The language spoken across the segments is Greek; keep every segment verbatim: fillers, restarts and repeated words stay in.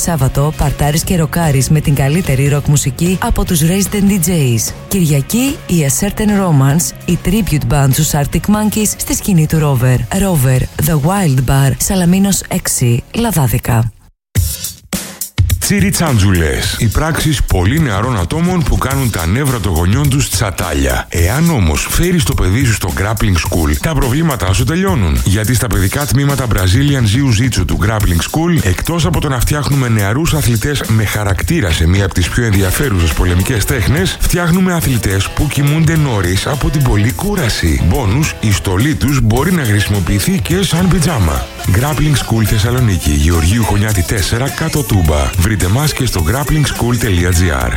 Σάββατο παρτάρεις και ροκάρεις με την καλύτερη ροκ μουσική από τους Resident ντι τζέις. Κυριακή η A Certain Romance, η tribute band στους Arctic Monkeys στη σκηνή του Rover. Rover, The Wild Bar, Σαλαμίνος έξι, Λαδάδικα. Τσιριτσάντζουλες. Οι πράξεις πολύ νεαρών ατόμων που κάνουν τα νεύρα των γονιών τους τσατάλια. Εάν όμως φέρεις το παιδί σου στο Grappling School, τα προβλήματά σου τελειώνουν. Γιατί στα παιδικά τμήματα Brazilian Jiu-Jitsu του Grappling School, εκτός από το να φτιάχνουμε νεαρούς αθλητές με χαρακτήρα σε μία από τις πιο ενδιαφέρουσες πολεμικές τέχνες, φτιάχνουμε αθλητές που κοιμούνται νωρίς από την πολλή κούραση. Μπόνους, η στολή τους μπορεί να χρησιμοποιηθεί και σαν πιτζάμα. Grappling School Θεσσαλονίκη, Γεωργίου Χωνιάτη τέσσερα, κάτω Τούμπα. Βρείτε μας και στο grappling school τελεία gr.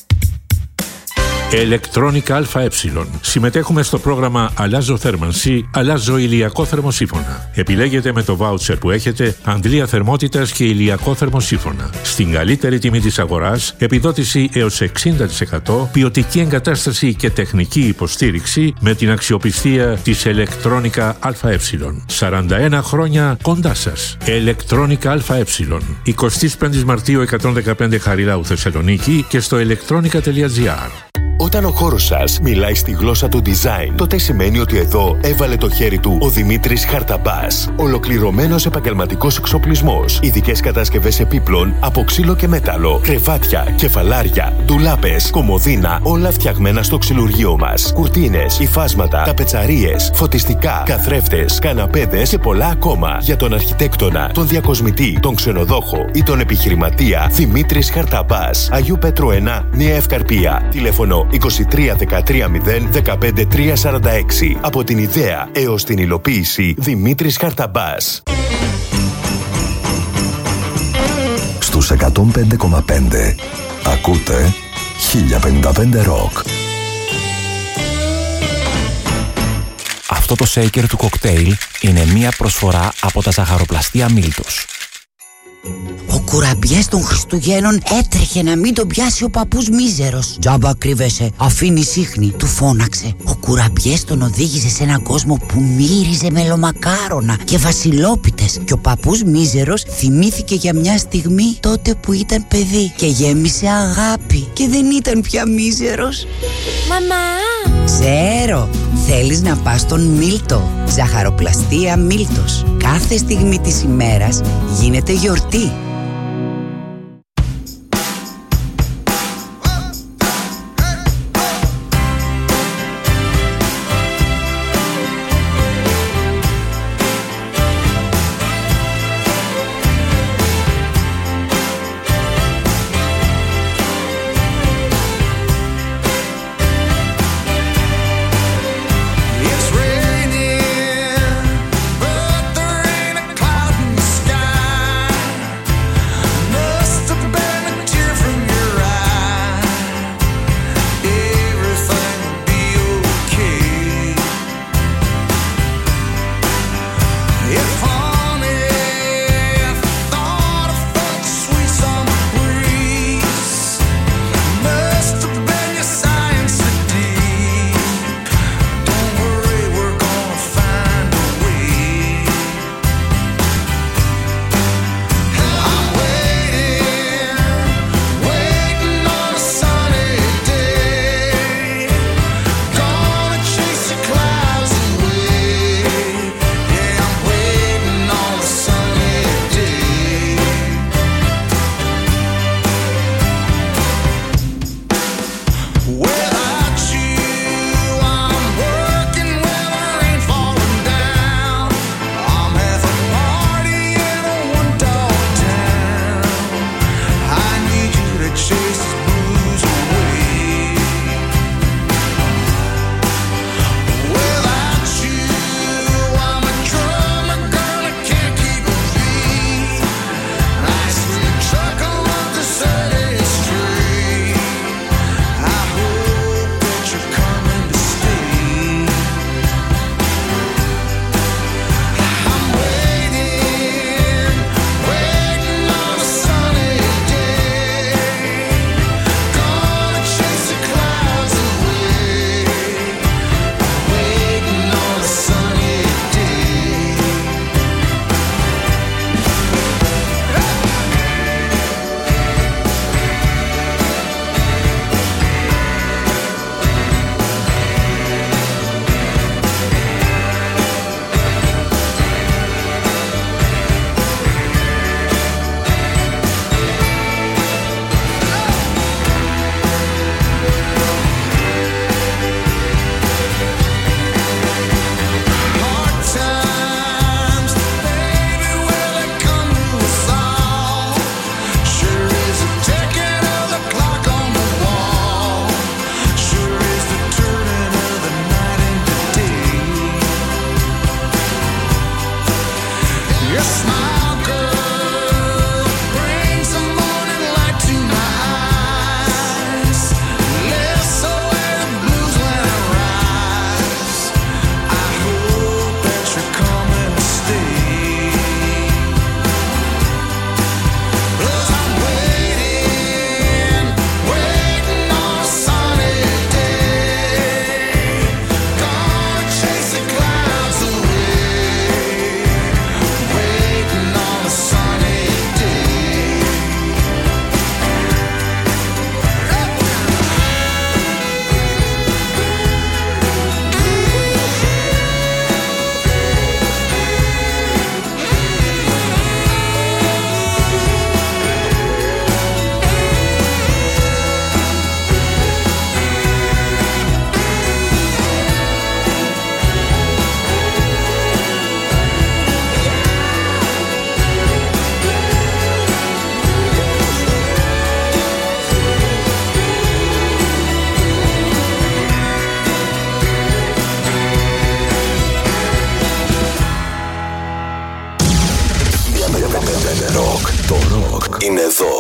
Electronica ΑΕ. Συμμετέχουμε στο πρόγραμμα Αλλάζω θέρμανση, αλλάζω ηλιακό θερμοσύφωνα. Επιλέγετε με το βάουτσερ που έχετε αντλία θερμότητας και ηλιακό θερμοσύφωνα. Στην καλύτερη τιμή της αγοράς, επιδότηση έως εξήντα τοις εκατό, ποιοτική εγκατάσταση και τεχνική υποστήριξη με την αξιοπιστία της Electronica ΑΕ. σαράντα ένα χρόνια κοντά σας. Electronica ΑΕ. εικοστή πέμπτη Μαρτίου εκατόν δεκαπέντε Χαριλάου Θεσσαλονίκη και στο electronica τελεία gr. Όταν ο χώρος σας μιλάει στη γλώσσα του design, τότε σημαίνει ότι εδώ έβαλε το χέρι του ο Δημήτρης Χαρταμπάς. Ολοκληρωμένος επαγγελματικός εξοπλισμός, ειδικές κατασκευές επίπλων από ξύλο και μέταλλο, κρεβάτια, κεφαλάρια, ντουλάπες, κομοδίνα, όλα φτιαγμένα στο ξυλουργείο μας. Κουρτίνες, υφάσματα, ταπετσαρίες, φωτιστικά, καθρέφτες, καναπέδες και πολλά ακόμα. Για τον αρχιτέκτονα, τον διακοσμητή, τον ξενοδόχο ή τον επιχειρηματία, Δημήτρης Χαρταμπάς. Αγίου Πέτρου ένα, Νέα Ευκαρπία. Τηλέφωνο είκοσι τρία δεκατρία μηδέν δεκαπέντε τρία σαράντα έξι. Από την ιδέα έως την υλοποίηση, Δημήτρης Χαρταμπάς. Στους εκατόν πέντε κόμμα πέντε ακούτε χίλια πενήντα πέντε Rock. Αυτό το shaker του κοκτέιλ είναι μία προσφορά από τα ζαχαροπλαστεία Μίλτος. Ο κουραμπιές των Χριστουγέννων έτρεχε να μην τον πιάσει ο παππούς μίζερος. «Τζάμπα κρύβεσαι, αφήνει σύχνη», του φώναξε. Ο κουραμπιές τον οδήγησε σε έναν κόσμο που μύριζε μελομακάρονα και βασιλόπιτες. Και ο παππούς μίζερος θυμήθηκε για μια στιγμή τότε που ήταν παιδί και γέμισε αγάπη και δεν ήταν πια μίζερος. Μαμά! Ξέρω, θέλεις να πας στον Μίλτο. Ζαχαροπλαστεία Μίλτος. Κάθε στιγμή της ημέρας γίνεται γιορτή.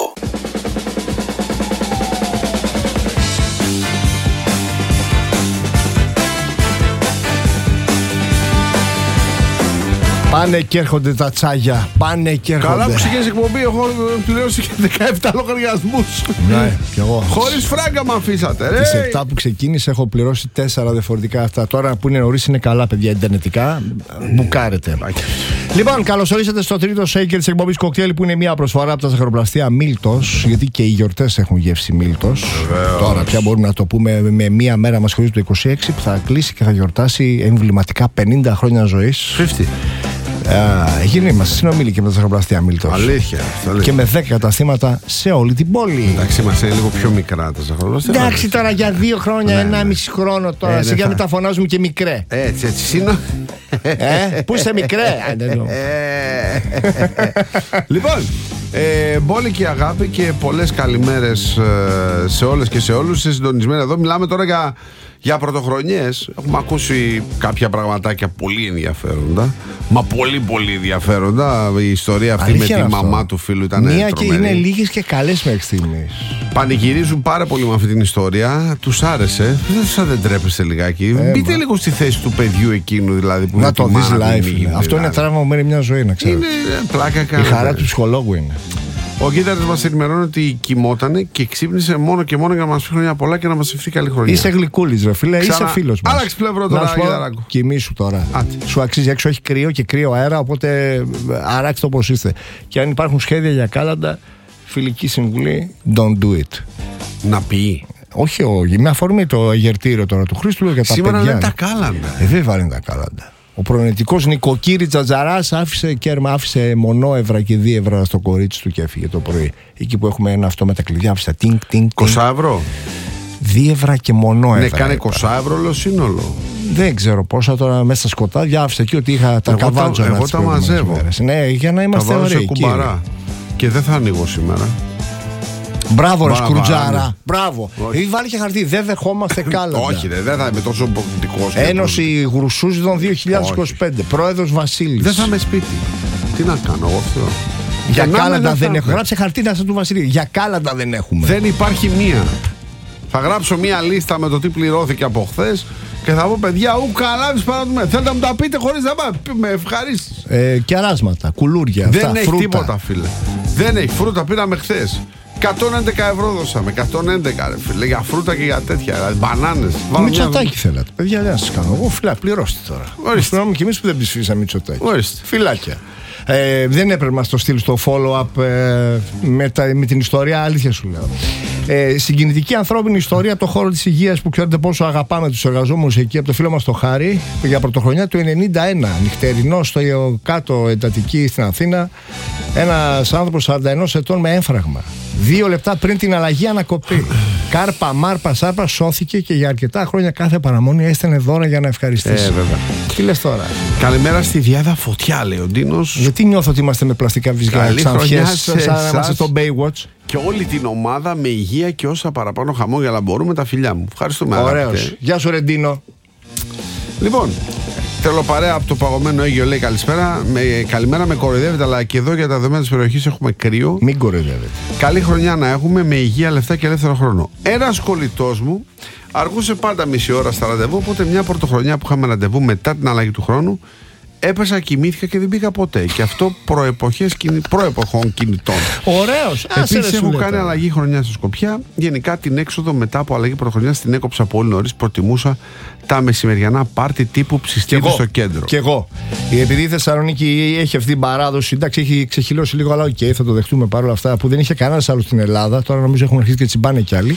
Πάνε και έρχονται τα τσάγια. Πάνε και έρχονται. Καλά που ξεκίνησε εκπομπή, έχω πληρώσει και δεκαεπτά λογαριασμούς. Ναι, κι εγώ. Χωρίς φράγκα με αφήσατε, ρε. Τις επτά που ξεκίνησε έχω πληρώσει τέσσερα διαφορετικά αυτά. Τώρα που είναι νωρίς είναι καλά, παιδιά, ιντερνετικά. Μπουκάρετε. Λοιπόν, καλώς ορίσατε στο τρίτο Shaker της εκπομπής Cocktail, που είναι μια προσφορά από τα ζαχαροπλαστεία Μίλτος. Γιατί και οι γιορτές έχουν γεύση Μίλτος. Τώρα πια μπορούμε να το πούμε με μία μέρα μας χωρίζει το είκοσι έξι, που θα κλείσει και θα γιορτάσει εμβληματικά πενήντα χρόνια ζωής. πενήντα. Γίνει είμαστε συνομίλοι και με τα ζαχαροπλαστεία Μίλτος. Αλήθεια, αλήθεια. Και με δέκα καταστήματα σε όλη την πόλη. Εντάξει, είμαστε λίγο πιο μικρά τα ζαχαροπλαστεία. Εντάξει, τώρα για δύο χρόνια, ναι, ένα ναι. μισή χρόνο τώρα. Ε, Σιγά θα... μην τα φωνάζουμε και μικρέ. Έτσι, έτσι. Συνο... Ε, πού είστε μικρέ. Λοιπόν, ε, μπόλικη αγάπη και πολλές καλημέρες ε, σε όλες και σε όλους. Είστε συντονισμένοι εδώ. Μιλάμε τώρα για, για πρωτοχρονιές. Έχουμε ακούσει κάποια πραγματάκια πολύ ενδιαφέροντα. Μα πολύ πολύ ενδιαφέροντα. Η ιστορία αυτή αλήθεια με τη αυτό. Μαμά του φίλου ήταν μία τρομερή. Και είναι λίγες και καλές μέχρι στιγμής. Πανηγυρίζουν πάρα πολύ με αυτή την ιστορία. Τους άρεσε. Δεν σας δεν τρέπεστε λιγάκι. Ε, Μπείτε μα. λίγο στη θέση του παιδιού εκείνου δηλαδή, που να το δεις live. Μήνυ, αυτό δηλαδή. Είναι τραύμα που μένει μια ζωή, να ξέρεις. Είναι πλάκα κάνετε. Η χαρά του ψυχολόγου είναι. Ο Κίταρης μας ενημερώνει ότι κοιμότανε και ξύπνησε μόνο και μόνο για να μας πει χρόνια πολλά και να μας ευχηθεί καλή χρονιά. Είσαι γλυκούλης, ρε φίλε, Ξανα... είσαι φίλος μας. Άλλαξε πλευρό τώρα, Γιδαράκο. Κοιμήσου τώρα. Άτι. Σου αξίζει, έξω έχει κρύο και κρύο αέρα, οπότε αράξτε όπως είστε. Και αν υπάρχουν σχέδια για κάλαντα, φιλική συμβουλή, don't do it. Να πει. Όχι, όχι, με αφορμή το αγερτήριο τώρα του Χρήστου για τα σήμερα παιδιά. Σήμερα είναι τα κάλαντα. Ε, βέβαια είναι τα κάλαντα. Ο προνοητικός Νικοκύρη Τζατζαράς άφησε κέρμα, άφησε μονόευρα και δίευρα στο κορίτσι του και έφυγε το πρωί. Εκεί που έχουμε ένα αυτό με τα κλειδιά, άφησε τίνκ, τίνκ. είκοσι ευρώ. Δίευρα και μονόευρα. Ναι, κάνει είκοσι ευρώ όλο σύνολο. Δεν ξέρω πόσα τώρα μέσα στα σκοτάδια. Άφησε εκεί ότι είχα τα καβάτζα. Εγώ τα μαζεύω. Ναι, για να είμαστε ωραίοι. Και δεν θα ανοίγω σήμερα. Μπράβο, ρε Σκρουτζάρα. Μπράβο. Ή βάλει και χαρτί. Δεν δεχόμαστε κάλαντα. Όχι, δεν θα είμαι τόσο πολιτικό. Ένωση Γρουσούζιδων δύο χιλιάδες είκοσι πέντε. Πρόεδρος Βασίλης. Δεν θα είμαι σπίτι. Τι να κάνω εγώ αυτό. Για κάλαντα δεν έχω. Γράψε χαρτί να του Βασίλη. Για κάλαντα δεν έχουμε. Δεν υπάρχει μία. Θα γράψω μία λίστα με το τι πληρώθηκε από χθες και θα πω παιδιά, ου καλά τους παραδούμε. Θέλετε να μου τα πείτε χωρίς να πάω. Με ευχαρίστηση. Ε, και αράσματα, κουλούρια. Δεν αυτά, έχει φρούτα. τίποτα, φίλε. Δεν έχει φρούτα, πήραμε χθες. εκατόν έντεκα ευρώ δώσαμε. εκατόν έντεκα ρε φίλε. Για φρούτα και για τέτοια. Δηλαδή μπανάνες. Μητσοτάκι μια... θέλατε. Παιδιά, δεν σας κάνω. Εγώ φυλά, πληρώστε τώρα. Ορίστε. Πρέπει και εμείς που δεν ψηφίσαμε Μητσοτάκι. Ορίστε. Φυλάκια. Ε, δεν έπρεπε να το στείλει στο follow-up ε, με, τα, με την ιστορία, αλήθεια σου λέω. Ε, συγκινητική ανθρώπινη ιστορία από το χώρο της υγείας που ξέρετε πόσο αγαπάμε τους εργαζόμενους εκεί, από το φίλο μας το Χάρη, για πρωτοχρονιά του ενενήντα ένα. Νυχτερινό στο κάτω εντατική στην Αθήνα, ένας άνθρωπος σαράντα ενός ετών με έμφραγμα. Δύο λεπτά πριν την αλλαγή ανακοπή. Κάρπα, μάρπα, σάρπα, σώθηκε και για αρκετά χρόνια κάθε παραμονή έστελνε δώρα για να ευχαριστήσει. Ε, βέβαια. Τι λες τώρα. Καλημέρα στη Διάδα Φωτιά, λέει ο Ντίνος. Γιατί νιώθω ότι είμαστε με πλαστικά βυζιά ξανθιές, σαν να είμαστε στο Baywatch. Και όλη την ομάδα με υγεία και όσα παραπάνω χαμόγελα μπορούμε, τα φιλιά μου. Ευχαριστούμε. Ωραίος. Γεια σου, Ρεντίνο. Λοιπόν, θέλω παρέα από το παγωμένο Αίγιο, λέει καλησπέρα. Με, καλημέρα, με κοροϊδεύετε, αλλά και εδώ για τα δεδομένα της περιοχής έχουμε κρύο. Μην κοροϊδεύετε. Καλή χρονιά να έχουμε με υγεία, λεφτά και ελεύθερο χρόνο. Ένας κολλητός μου αργούσε πάντα μισή ώρα στα ραντεβού, οπότε μια πρωτοχρονιά που είχαμε ραντεβού μετά την αλλαγή του χρόνου, έπεσα, κοιμήθηκα και δεν πήγα ποτέ. Και αυτό προεποχές, προεποχών κινητών. Ωραίος. Επίσης, έχω κάνει αλλαγή χρονιά στη Σκοπιά. Γενικά την έξοδο μετά από αλλαγή πρωτοχρονιά την έκοψα πολύ νωρίς. Προτιμούσα τα μεσημεριανά πάρτι τύπου ψιστίδι στο κέντρο. Κι εγώ. Επειδή η Θεσσαλονίκη έχει αυτή την παράδοση, εντάξει, έχει ξεχυλώσει λίγο, αλλά οκ, okay, θα το δεχτούμε παρόλα αυτά, που δεν είχε κανένα άλλο στην Ελλάδα. Τώρα νομίζω έχουν αρχίσει και τσιμπάνε κι άλλοι.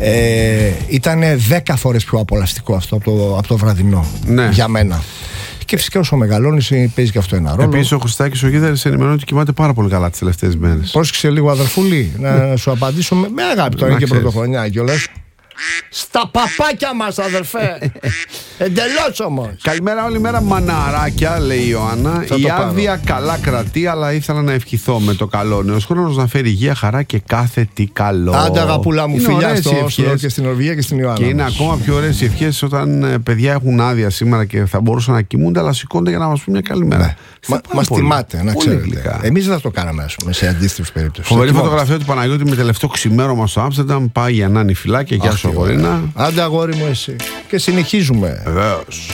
Ε, ήταν δέκα φορές πιο απολαυστικό αυτό από το, από το βραδινό. Ναι. Για μένα. Και φυσικά όσο μεγαλώνει, παίζει και αυτό ένα ρόλο. Επίσης, ο Χριστάκης ο Γίδαρης ενημερώνει ότι κοιμάται πάρα πολύ καλά τις τελευταίες μέρες. Πρόσεξε λίγο, αδερφούλη, να σου απαντήσω με, με αγάπη τώρα και πρωτοχρονιά κιόλας. Στα παπάκια μας, αδερφέ. Εντελώς όμως. Καλημέρα όλη μέρα, μαναράκια, λέει η Ιωάννα. Θα Η το πάρω. άδεια καλά κρατεί, αλλά ήθελα να ευχηθώ με το καλό. Νέος χρόνος να φέρει υγεία, χαρά και κάθε τι καλό. Άντε, αγαπούλα μου, Είναι φιλιά ωραίες στο οι Όσλο ευχές. και στην Νορβηγία και στην Ιωάννα. Και είναι μας. ακόμα πιο ωραίες οι ευχές όταν ε, παιδιά έχουν άδεια σήμερα και θα μπορούσαν να κοιμούνται, αλλά σηκώνται για να μας πούν μια καλημέρα. Ναι. Μα, μας πολύ- τιμάτε, να πολύ ξέρετε. γλυκά. Εμείς δεν θα το κάναμε, ας πούμε, σε αντίστοιχες περίπτωσες. Φοβερή Θα κοιμόμαστε. φωτογραφία του Παναγιώτη με τελευταίο ξημέρωμα στο Άμστερνταμ. Πάει για να είναι φυλάκια. Γεια Αχ, σου, τι ωραία. αγορίνα. Άντε, αγόρι μου, εσύ. Και συνεχίζουμε. Βεβαίως.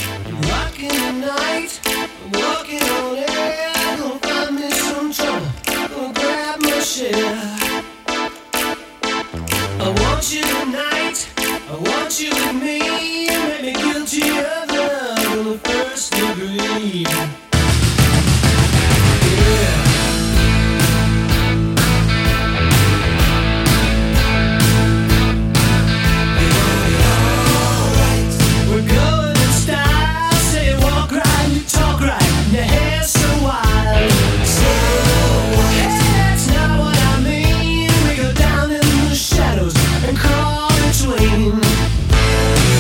Shadows and crawl between.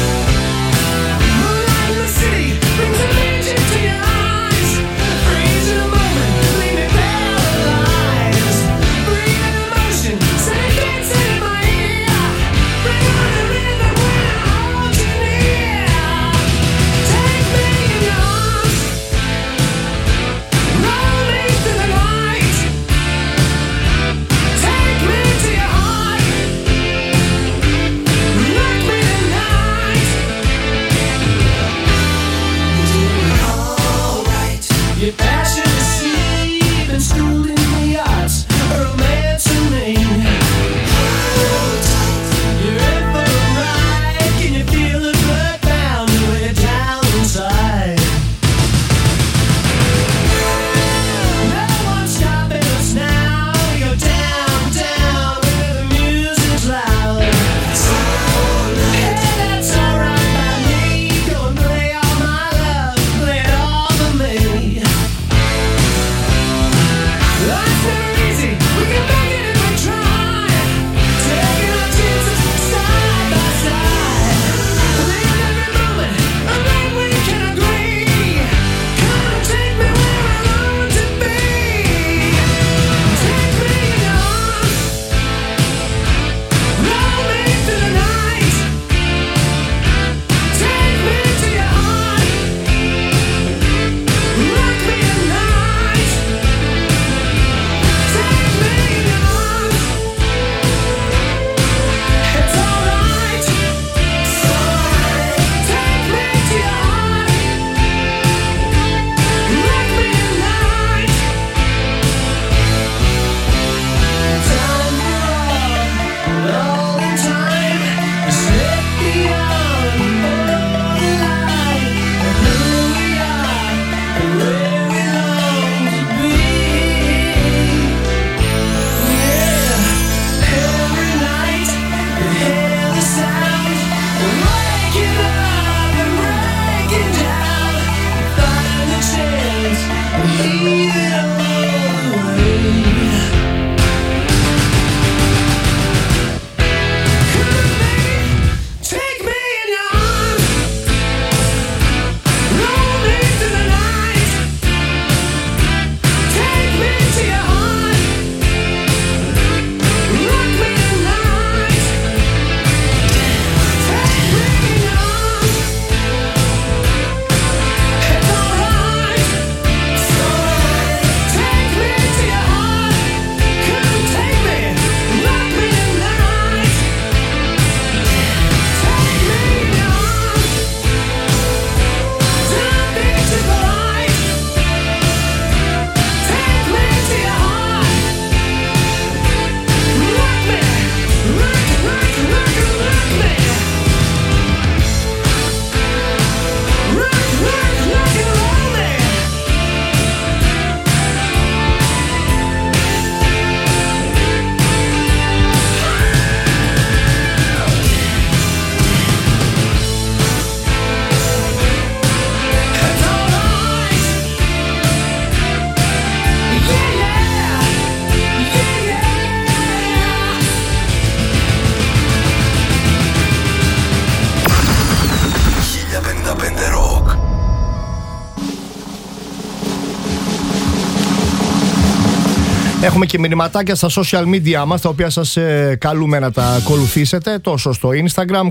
Έχουμε και μηνυματάκια στα social media μας, τα οποία σας ε, καλούμε να τα ακολουθήσετε τόσο στο Instagram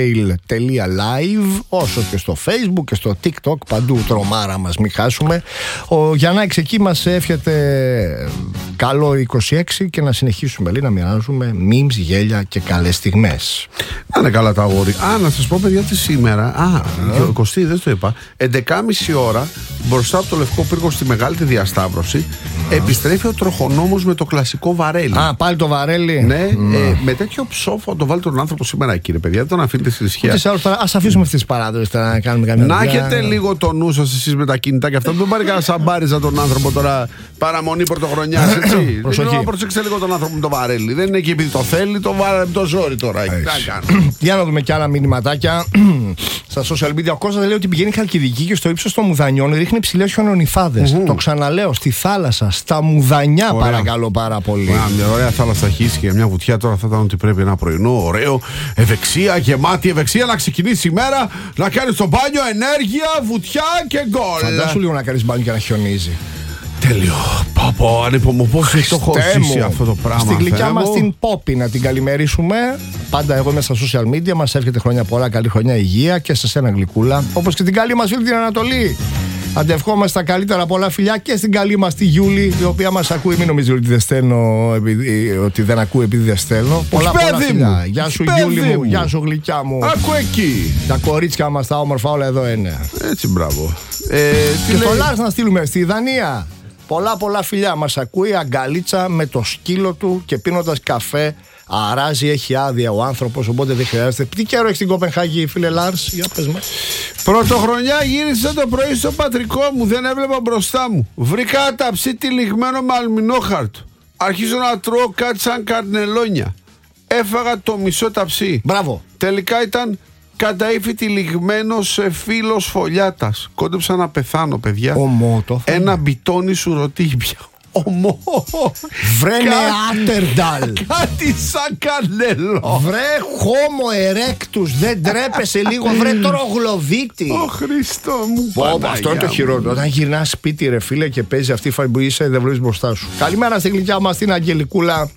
cocktail.live, όσο και στο Facebook και στο TikTok. Παντού τρομάρα μας, μην χάσουμε. Ο Γιαννάκης εκεί μας εύχεται καλό είκοσι έξι και να συνεχίσουμε, λέει, να μοιράζουμε memes, γέλια και καλές στιγμές. Να είναι καλά τα αγόρι. Α, να σας πω, παιδιά, τι σήμερα. Α, yeah. Κωστή, δεν το είπα. έντεκα και μισή ώρα μπροστά από το Λευκό Πύργο στη Μεγάλη τη Διασταύρωση mm. επιστρέφει ο τροχονόμος με το κλασικό βαρέλι. Α, πάλι το βαρέλι. Ναι, mm. ε, με τέτοιο ψόφο το βάλει τον άνθρωπο σήμερα εκεί, ρε παιδιά. Δεν τον αφήνετε στη ισχύα. Ας αφήσουμε αυτές τις παράδοσες να κάνουμε καμία. Να έχετε λίγο το νου σας εσείς με τα κινητά και αυτά. Δεν πάρει κανένα σαμπάριζα τον άνθρωπο τώρα παραμονή πρωτοχρονιά. Έτσι. Δεν προσέξτε λίγο τον άνθρωπο με το βαρέλι. Δεν είναι εκεί επειδή το θέλει, το βάλει το ζόρι τώρα. Για να δούμε κι άλλα μηνυματάκια στα social media. Ο Κώστας λέει ότι πηγαίνει Χαλκιδική και στο ύψος των Μουδανιών ρίχνει ψηλές χιονονυφάδες. Mm-hmm. Το ξαναλέω, στη θάλασσα, στα Μουδανιά, ωραία. Παρακαλώ πάρα πολύ. Ωραία, μια ωραία θάλασσα χύσει και μια βουτιά τώρα θα ήταν ότι πρέπει ένα πρωινό ωραίο, ευεξία, γεμάτη ευεξία, να ξεκινήσει η μέρα, να κάνει το μπάνιο, ενέργεια, βουτιά και γκολ. Φαντάσου λίγο να κάνει μπάνιο και να χιονίζει. Τέλειο. Παπα, ανυπομονώ. Πώς έχει το έχω ζήσει αυτό το πράγμα. Στην γλυκιά μας την Πόπη να την καλημερίσουμε. Πάντα εγώ είμαι στα social media. Μας εύχεται χρόνια πολλά, καλή χρονιά, υγεία και σε σένα γλυκούλα. Όπως και την καλή μας φίλη την Ανατολή. Αντευχόμαστε τα καλύτερα πολλά φιλιά και στην καλή μας τη Γιούλη, η οποία μας ακούει. Μην νομίζει ότι δεν στέλνω, επειδή, ότι δεν ακούει επειδή δεν στέλνω. Πολλά πολλά φιλιά. Γεια σου Γιούλη μου, γεια σου γλυκιά μου. Άκου εκεί. Τα κορίτσια μας τα όμορφα όλα εδώ είναι. Έτσι, μπράβο. Ε, και το Λάρς να στείλουμε στη Δανία. Πολλά πολλά φιλιά, μας ακούει αγκαλίτσα με το σκύλο του και πίνοντας καφέ. Αράζει, έχει άδεια ο άνθρωπος, οπότε δεν χρειάζεται. Τι καιρό έχει στην Κοπενχάγη, φίλε Λάρς, για πες μας. Πρωτοχρονιά γύρισα το πρωί στο πατρικό μου, δεν έβλεπα μπροστά μου. Βρήκα ταψί τυλιγμένο με αλμινόχαρτο. Αρχίζω να τρώω κάτι σαν καρνελόνια. Έφαγα το μισό ταψί. Μπράβο. Τελικά ήταν κατά ύφη τυλιγμένο σε φύλλο φωλιάτας. Κόντεψα να πεθάνω, παιδιά. Ομό, το ένα μπιτόνι σουρωτήπια. Ομό. Βρε Νεάντερνταλ. Κάτι σαν κανέλο. Βρε χόμο ερέκτους. Δεν τρέπεσαι λίγο. Βρε τρογλωδίτη. Ω Χριστό μου. Πω, αυτό είναι το χειρότερο. Όταν γυρνάς σπίτι, ρε φίλε, και παίζει αυτή η φάση που είσαι, δεν βλέπεις μπροστά σου. Καλημέρα στη γλυκιά μας την Αγγελικούλα,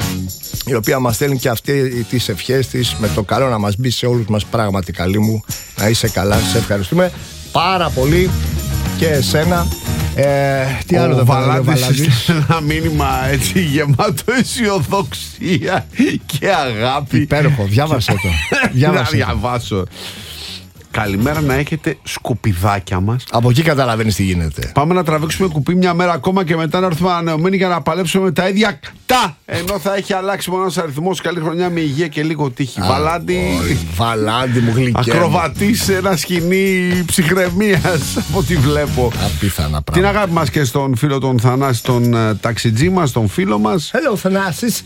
η οποία μας στέλνει και αυτή τις ευχές της με το καλό να μας μπει σε όλους μας. Πράγματι, καλή μου, να είσαι καλά. Σε ευχαριστούμε πάρα πολύ και εσένα. Ε, τι άλλο ο Βαλάντης, ένα μήνυμα έτσι γεμάτο αισιοδοξία και αγάπη. Υπέροχο, διάβασε το. Διάβασε να διαβάσω. Καλημέρα να έχετε σκουπιδάκια μας. Από εκεί καταλαβαίνεις τι γίνεται. Πάμε να τραβήξουμε κουπί μια μέρα ακόμα και μετά να έρθουμε ανανεωμένοι για να παλέψουμε τα ίδια τα. Ενώ θα έχει αλλάξει μόνο ένας αριθμός. Καλή χρονιά με υγεία και λίγο τύχη. Βαλάντι. Βαλάντι μου γλυκέ. Ακροβατής σε ένα σκηνή ψυχραιμίας από ό,τι βλέπω. Απίθανα πράγματα. Την αγάπη μας και στον φίλο τον Θανάση, τον uh, ταξιτζή μας, τον φίλο μας. Hello Θανάσης.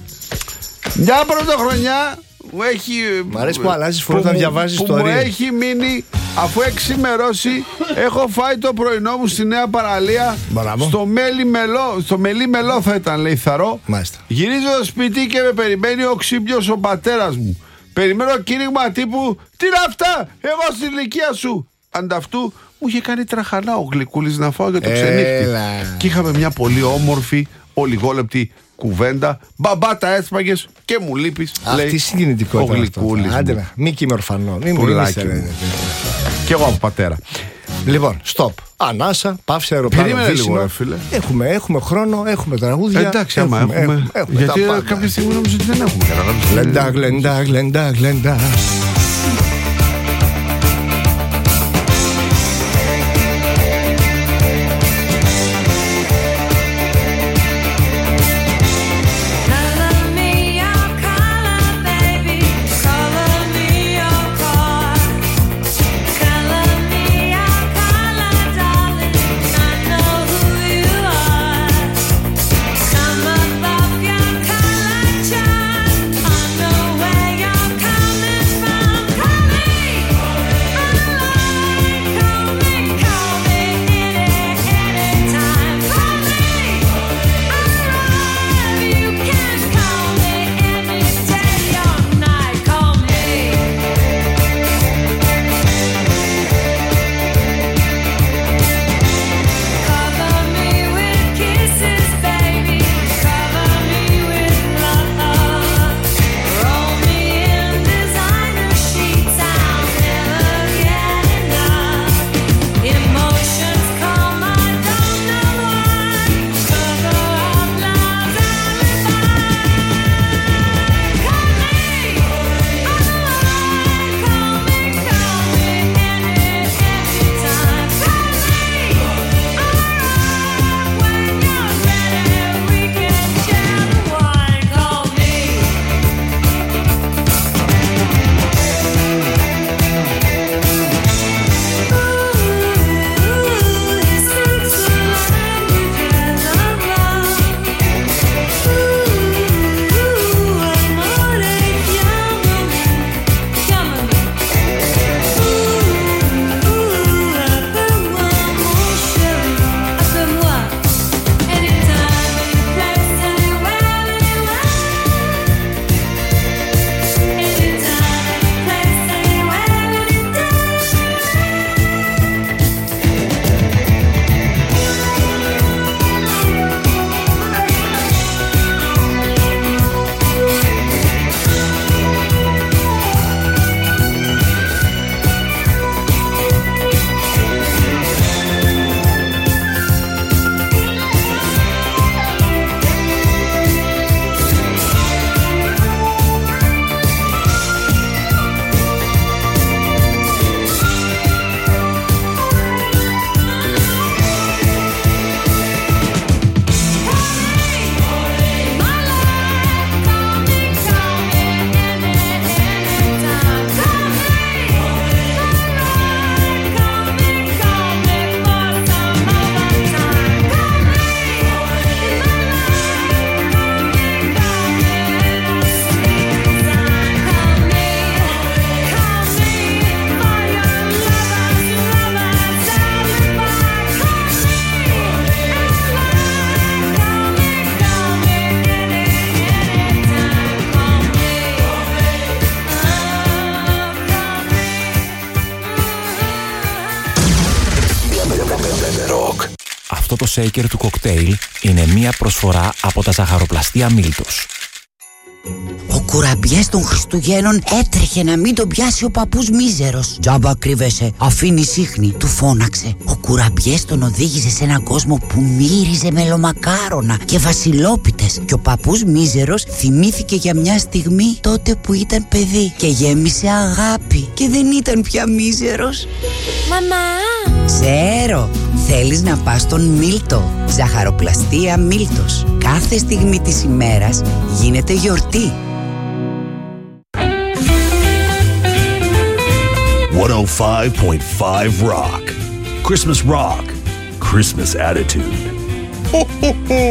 Μια πρωτοχρονιά. Μου έχει, μ' αρέσει που αλλάζεις φορά να διαβάζεις ιστορίες. Μου έχει μείνει, αφού έχει ξημερώσει, έχω φάει το πρωινό μου στη Νέα Παραλία. Μπράβο. Στο μέλι μελό, στο μελί μελό θα ήταν, λέει, θαρό. Μάλιστα. Γυρίζω στο σπίτι και με περιμένει ο ξύπνιος ο πατέρας μου. Περιμένω κήρυγμα τύπου, τι είναι αυτά, εγώ στην ηλικία σου. Ανταυτού μου είχε κάνει τραχανά ο Γλυκούλης να φάω για το ξενύχτη. Και είχαμε μια πολύ όμορφη, ολιγόλεπτη κουβέντα. Μπαμπά, τα έσπαγες και μου λείπεις. Αυτή η συγκινητικότητα. Ο Γλυκούλης. Άντε να, μη και είμαι ορφανό. Πουλάκι μου. Και εγώ από πατέρα. Λοιπόν, stop. Ανάσα, παύση αεροπλάνο. Περίμενε λίγο, ρε φίλε. Έχουμε, έχουμε χρόνο, έχουμε τραγούδια. Εντάξει, άμα έχουμε. έχουμε, έχουμε γιατί κάποια στιγμή νομίζω ότι δεν έχουμε. Γλεντά, γλεντά, γλεντά, γλεντά. Coming from το shaker του κοκτέιλ είναι μία προσφορά από τα ζαχαροπλαστεία Μίλτος. Ο κουραμπιές των Χριστουγέννων έτρεχε να μην τον πιάσει ο παππούς μίζερος. Τζάμπα κρύβεσαι, αφήνει σύχνη, του φώναξε. Ο κουραμπιές τον οδήγησε σε έναν κόσμο που μύριζε μελομακάρονα και βασιλόπιτες. Και ο παππούς μίζερος θυμήθηκε για μια στιγμή τότε που ήταν παιδί και γέμισε αγάπη και δεν ήταν πια μίζερος. Μαμά! Ξέρω, θέλεις να πας στον Μίλτο. Ζαχαροπλαστεία Μίλτος. Κάθε στιγμή της ημέρας γίνεται γιορτή. εκατόν πέντε κόμμα πέντε Rock. Christmas Rock. Christmas Attitude. Ho, ho, ho.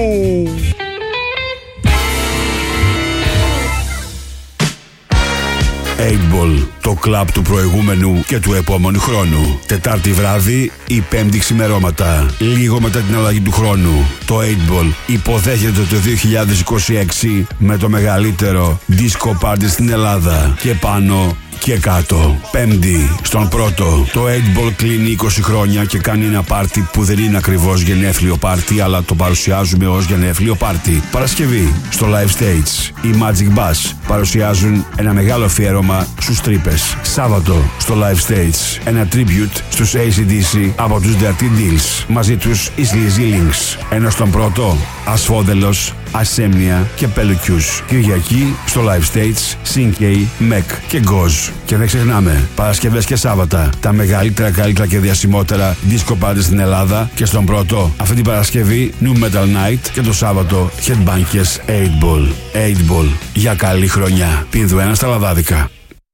οκτώ Ball, το κλαμπ του προηγούμενου και του επόμενου χρόνου. Τετάρτη βράδυ ή Πέμπτη ξημερώματα. Λίγο μετά την αλλαγή του χρόνου. Το οκτώ Ball υποδέχεται το δύο χιλιάδες είκοσι έξι με το μεγαλύτερο disco party στην Ελλάδα. Και πάνω και κάτω. Πέμπτη, στον πρώτο. Το οκτώ Ball κλείνει είκοσι χρόνια και κάνει ένα πάρτι που δεν είναι ακριβώς γενέθλιο πάρτι, αλλά το παρουσιάζουμε ως γενέθλιο πάρτι. Παρασκευή, στο Live Stage, οι Magic Bass παρουσιάζουν ένα μεγάλο αφιέρωμα στους τρύπες. Σάββατο, στο Live Stage, ένα tribute στους έι σι ντι σι από τους Dirty Deals. Μαζί τους οι Sleazy Links. Ενώ στον πρώτο, Ασφόδελος, Ασέμνια και Πελουκιούς. Κυριακή, στο Live Stage, Sinkei, Mek και Goz. Και δεν ξεχνάμε, Παρασκευές και Σάββατα, τα μεγαλύτερα, καλύτερα και διασημότερα disco party στην Ελλάδα. Και στον πρώτο, αυτή την Παρασκευή, New Metal Night και το Σάββατο, Headbangers οκτώ Ball. οκτώ Ball, για καλή χρονιά. Πίνδου ένα στα λαδάδικα.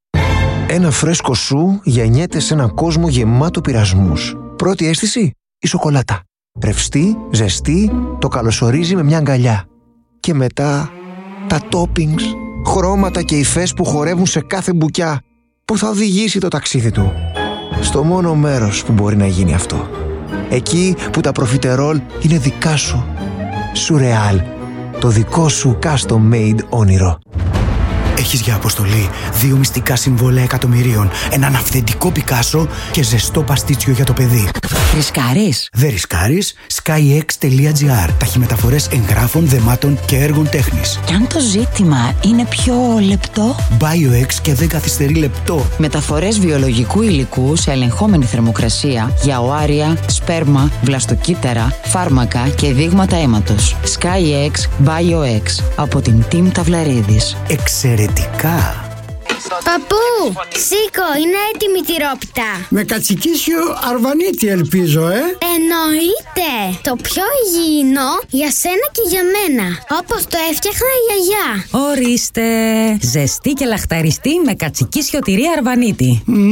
Ένα φρέσκο σου γεννιέται σε έναν κόσμο γεμάτο πειρασμούς. Πρώτη αίσθηση, η σοκολάτα. Ρευστή, ζεστή, το καλωσορίζει με μια αγκαλιά. Και μετά, τα toppings, χρώματα και υφές που χορεύουν σε κάθε μπουκιά, που θα οδηγήσει το ταξίδι του στο μόνο μέρος που μπορεί να γίνει αυτό. Εκεί που τα προφιτερόλ είναι δικά σου. Σουρεάλ, το δικό σου custom made όνειρο. Έχεις για αποστολή δύο μυστικά συμβόλαια εκατομμυρίων, έναν αυθεντικό Πικάσο και ζεστό παστίτσιο για το παιδί. Ρισκάρεις? Δεν ρισκάρεις. skyx τελεία gr. Ταχυμεταφορές εγγράφων, δεμάτων και έργων τέχνης. Κι αν το ζήτημα είναι πιο λεπτό? BioX και δεν καθυστερεί λεπτό. Μεταφορές βιολογικού υλικού σε ελεγχόμενη θερμοκρασία για οάρια, σπέρμα, βλαστοκύτταρα, φάρμακα και δείγματα αίματος. skyx BioX από την Team Ταυλαρίδης. Εξαιρετικά. Παππού, σήκω, είναι έτοιμη η τυρόπιτα. Με κατσικίσιο αρβανίτη ελπίζω, ε? Εννοείται. Το πιο υγιεινό για σένα και για μένα. Όπως το έφτιαχνα η γιαγιά. Ορίστε. Ζεστή και λαχταριστή με κατσικίσιο τυρί αρβανίτη.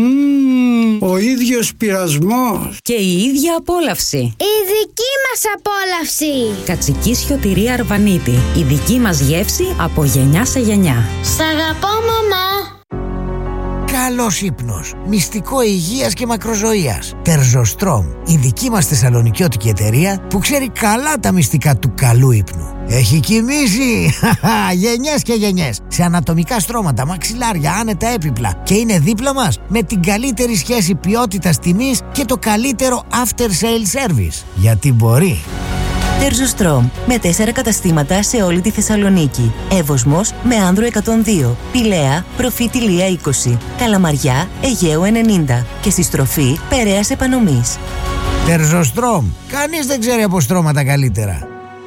Mm, ο ίδιος πειρασμός. Και η ίδια απόλαυση. Η δική μας απόλαυση. Κατσικίσιο τυρί αρβανίτη. Η δική μας γεύση από γενιά σε γενιά. Σ' αγαπώ, μαμά. Καλός ύπνος, μυστικό υγείας και μακροζωίας. Τερζοστρόμ, η δική μας θεσσαλονικιώτικη εταιρεία που ξέρει καλά τα μυστικά του καλού ύπνου. Έχει κοιμήσει γενιές και γενιές σε ανατομικά στρώματα, μαξιλάρια, άνετα έπιπλα και είναι δίπλα μας με την καλύτερη σχέση ποιότητας τιμής και το καλύτερο after sale service. Γιατί μπορεί. Τερζοστρόμ, με τέσσερα καταστήματα σε όλη τη Θεσσαλονίκη. Εύωσμος με Άνδρο εκατόν δύο, Πηλαία, Προφήτη Λία είκοσι, Καλαμαριά, Αιγαίου ενενήντα και στη στροφή Περαίας Επανομής. Τερζοστρόμ, κανείς δεν ξέρει από στρώματα καλύτερα.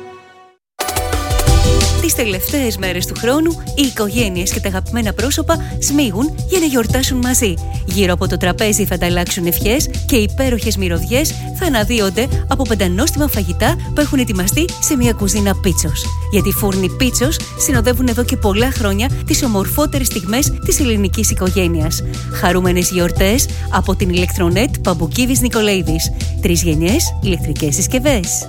Τις τελευταίες μέρες του χρόνου, οι οικογένειες και τα αγαπημένα πρόσωπα σμίγουν για να γιορτάσουν μαζί. Γύρω από το τραπέζι θα ανταλλάξουν ευχές και οι υπέροχες μυρωδιές θα αναδύονται από πεντανόστιμα φαγητά που έχουν ετοιμαστεί σε μια κουζίνα Πίτσος. Γιατί οι φούρνοι Πίτσος συνοδεύουν εδώ και πολλά χρόνια τις ομορφότερες στιγμές της ελληνικής οικογένειας. Χαρούμενες γιορτές από την ηλεκτρονέτ Παμπουκίδης Νικολαίδης. Τρεις γενιές ηλεκτρικές συσκευές.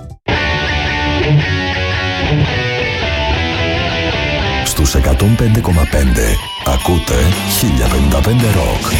Στους εκατόν πέντε κόμμα πέντε ακούτε χίλια πενήντα πέντε Rock.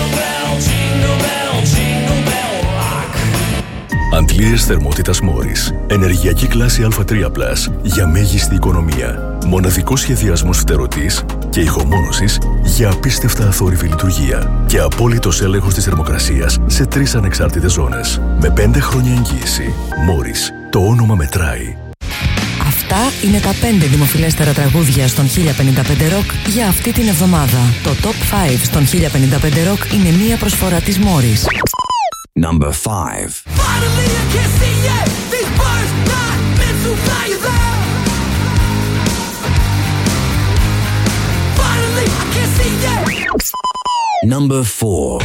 Αντλίες θερμότητας Μόρις. Ενεργειακή κλάση Α τρία πλας για μέγιστη οικονομία. Μοναδικός σχεδιασμός φτερωτής και ηχομόνωσης για απίστευτα αθόρυβη λειτουργία. Και απόλυτος έλεγχος της θερμοκρασίας σε τρεις ανεξάρτητες ζώνες. Με πέντε χρόνια εγγύηση. Μόρις. Το όνομα μετράει. Αυτά είναι τα πέντε δημοφιλέστερα τραγούδια στον χίλια πενήντα πέντε Rock για αυτή την εβδομάδα. Το Top πέντε στον χίλια πενήντα πέντε Rock είναι μία προσφορά της Morris. Number five. Number four.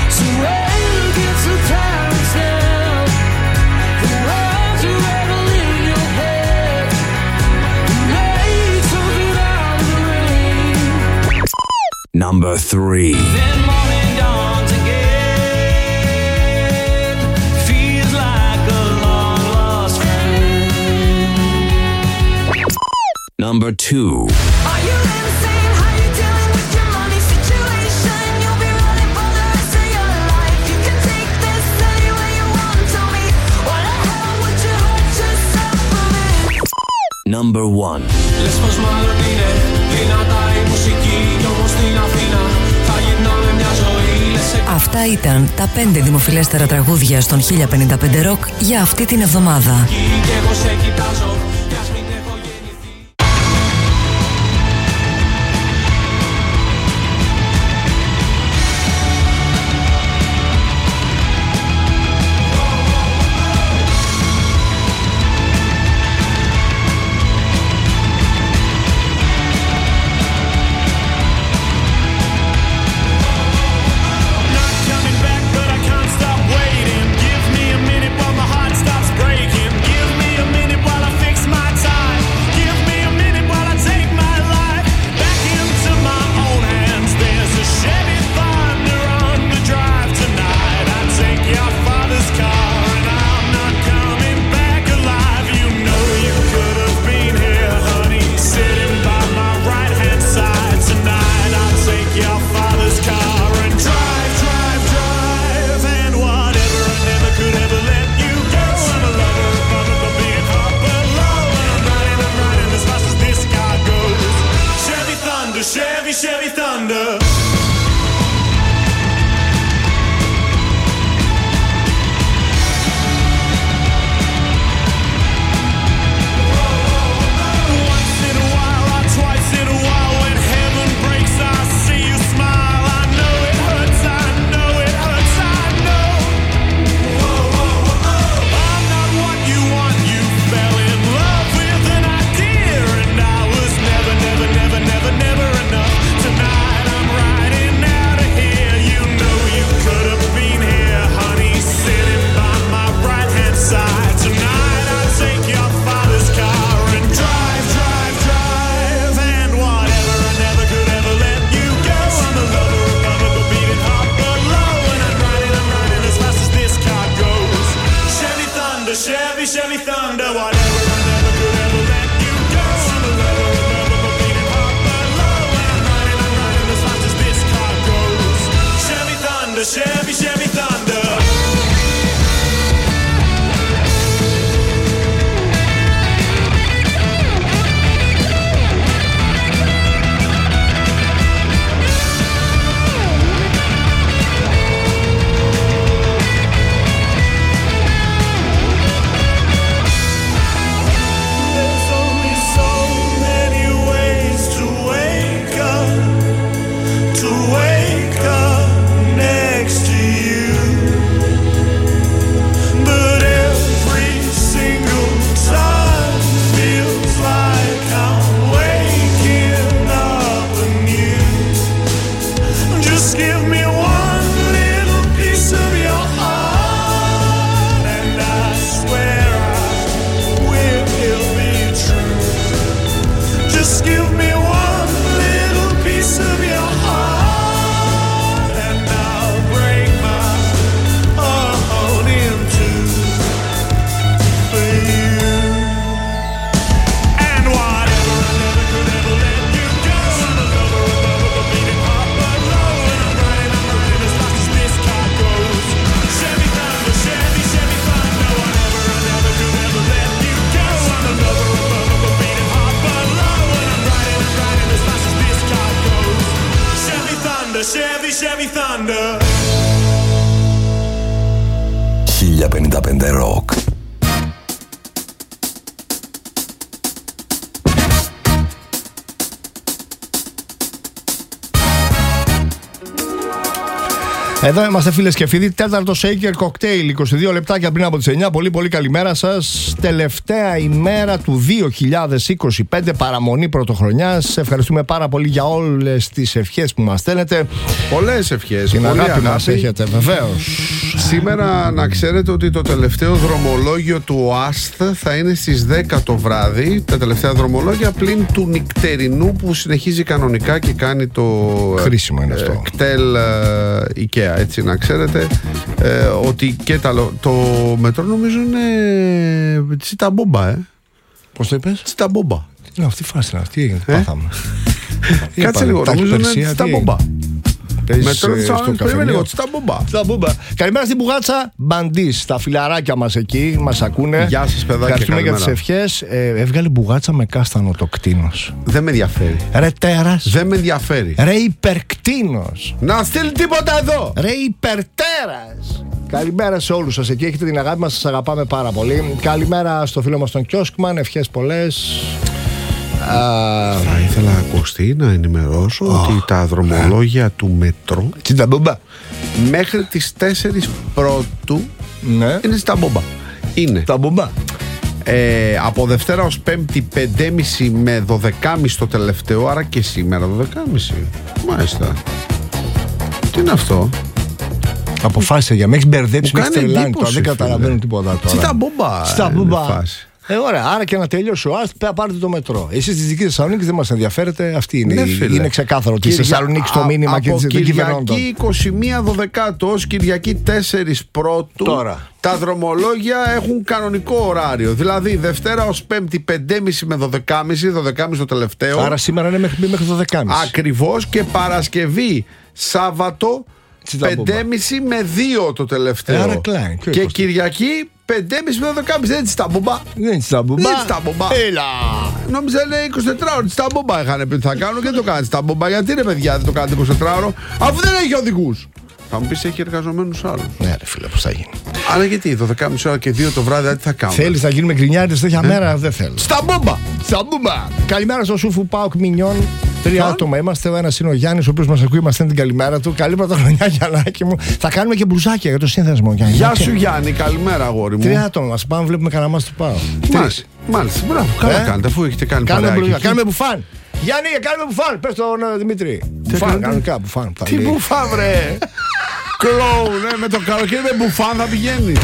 Number three. Number two. Are you insane? How you dealing with your money situation? You'll be running for the rest of your life. You can take this anywhere you want. Tell me, why the hell would you hurt yourself for it? Number one. Λες πως μάλλον είναι δυνατά η μουσική κι όμως στην Αθήνα θα γυρνάμε μια ζωή. Αυτά ήταν τα πέντε δημοφιλέστερα τραγούδια στον χίλια πενήντα πέντε Rock για αυτή την εβδομάδα. Και εγώ σε κοιτάζω. χίλια πενήντα πέντε Rock. Εδώ είμαστε φίλες και φίλοι. Τέταρτο Shaker Cocktail. είκοσι δύο λεπτάκια πριν από τις εννιά. Πολύ πολύ καλημέρα σας. Τελευταία ημέρα του δύο χιλιάδες είκοσι πέντε. Παραμονή πρωτοχρονιάς. Ευχαριστούμε πάρα πολύ για όλες τις ευχές που μας στέλνετε. Πολλές ευχές. Την πολύ αγάπη μας έχετε, βεβαίως. Σήμερα να ξέρετε ότι το τελευταίο δρομολόγιο του ΟΑΣΤ θα είναι στις δέκα το βράδυ. Τα τελευταία δρομολόγια πλην του νυχτερινού που συνεχίζει κανονικά και κάνει το χρήσιμο είναι αυτό. κτέλ ε, IKEA. Έτσι να ξέρετε ε, ότι και τα, το μετρό νομίζω είναι τσιταμπόμπα, ε. Πώς το είπες? Τσιταμπόμπα. Τι είναι αυτή η φάση, είναι αυτή, ε? Πάθαμε. Κάτσε λίγο, νομίζω είναι τσιταμπόμπα. Μετρό λίγο, τσιταμπόμπα. Καλημέρα στην Μπουγάτσα Μπαντής, τα φιλαράκια μας εκεί μας ακούνε. Γεια σας παιδάκια. Ευχαριστούμε για τις ευχές. ε, Έβγαλε Μπουγάτσα με κάστανο το κτίνος. Δεν με ενδιαφέρει. Ρε τέρας. Δεν με ενδιαφέρει. Ρε υπερκτίνος. Να στείλει τίποτα εδώ. Ρε υπερτέρας. Καλημέρα σε όλους σας εκεί. Έχετε την αγάπη μας, σας αγαπάμε πάρα πολύ. Καλημέρα στο φίλο μας τον Κιόσκμαν. Ευχές πολλές. Uh, θα ήθελα Κωστή να ενημερώσω oh, ότι τα δρομολόγια yeah. του μετρό μέχρι τις τέσσερις πρώτου ναι. είναι στα μπόμπα. Είναι τα μπόμπα. Ε, από Δευτέρα ως Πέμπτη πέντε και μισή με δώδεκα και μισή το τελευταίο, άρα και σήμερα δώδεκα και μισή. Μάλιστα. Τι είναι αυτό? Αποφάσισε για με έχεις μπερδέψει με έχεις τρελάνει τώρα. Δεν καταλαβαίνω τίποτα τώρα. Στα μπόμπα. Στα μπόμπα. Ε, ωραία, άρα και να τελειώσει ο ΑΣΤ, πάρτε το μετρό. Εσείς στη δική Θεσσαλονίκη δεν μας ενδιαφέρετε. Αυτή είναι, ναι, είναι ξεκάθαρο ότι στη Θεσσαλονίκη το μήνυμα α, και της δεν κυβερνώντων. Κυριακή είκοσι μία δωδεκάτου ως Κυριακή τέσσερις πρώτου. Τώρα. Τα δρομολόγια έχουν κανονικό ωράριο. Δηλαδή Δευτέρα ως Πέμπτη πέντε και μισή με δώδεκα και μισή, δώδεκα και μισή το τελευταίο. Άρα σήμερα είναι μέχρι, μέχρι δώδεκα και μισή. Ακριβώς. Και Παρασκευή Σάββατο πέντε και μισή με δύο το τελευταίο. Άρα κλάει. Και, και Κυριακή πέντε και μισή με δώδεκα και μισή. Δεν είναι τσιταμπούμπα. Δεν είναι τσιταμπούμπα. Δεν είναι τσιταμπούμπα. Έλα. Νόμιζα είναι είκοσι τέσσερα ώρες. Τσιταμπούμπα είχαν πει ότι θα κάνουν και το κάνουν τσιταμπούμπα. Γιατί είναι παιδιά δεν το κάνετε είκοσι τέσσερα ώρο, αφού δεν έχει οδηγούς. Θα μου πεις έχει εργαζομένους άλλους. Ναι, ρε φίλε, πώς θα γίνει. Αλλά γιατί δώδεκα και μισή ώρα και δύο το βράδυ, τι θα κάνουμε. Θέλεις να γίνουμε γκρινιάριδες τέτοια ε? μέρα, δεν θέλω. Στα μπόμπα! Στα μπόμπα! Καλημέρα στο Σούφου Πάοκ Μινιόν. Τρία άτομα είμαστε. Ο ένας είναι ο Γιάννης, ο οποίος μας ακούει, μας στέλνει την καλημέρα του. Καλή πρωτοχρονιά, Γιαννάκη μου. Θα κάνουμε και μπλουζάκια για το σύνδεσμο, Γιάννη. Γεια σου, Γιάννη, καλημέρα, αγόρι μου. Τρία άτομα μας πάμε, βλέπουμε κανένα μας του Πάοκ. Μάλιστα, μάλιστα. Μπράβο, καλά κάνετε, αφού έχετε κάνει παρέα. Κάνουμε μπουφάν. Γιάννη, κάνουμε μπουφάν. Πες τον Δημήτρη. Μπουφάν, κανονικά μπουφάν. Τι μπουφάν, βρε. Κλόουν, ναι, με το καλοκαίρι με μπουφάν θα πηγαίνεις.